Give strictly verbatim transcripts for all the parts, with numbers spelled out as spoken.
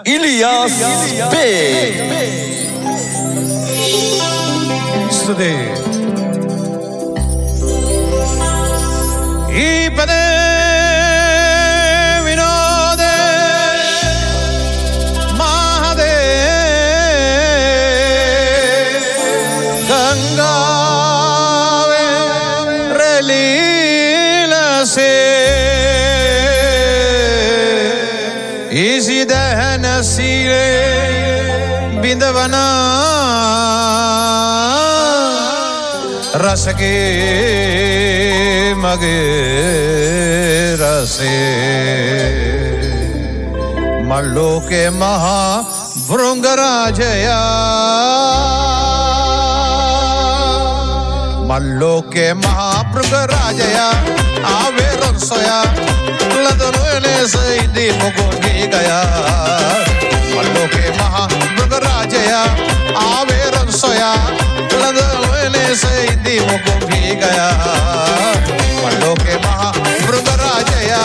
Ilyas Bey. स्तुति ईपदे विनोदे महादे गंगावे रलीलसे इसी दहन सीरे बिंदवना रस के मगे रसे मल्लो के महा भृंगराजया मल्लो के महा भृंगराजया आवे रसोया लदने से दी मुकुंडी गया मल्लो के महा भृंगराजया आवे रसोया लदने से दी मुकुंडी गया मल्लो के महा भृंगराजया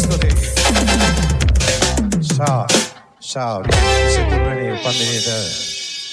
Ciao, ciao, siete venuti quando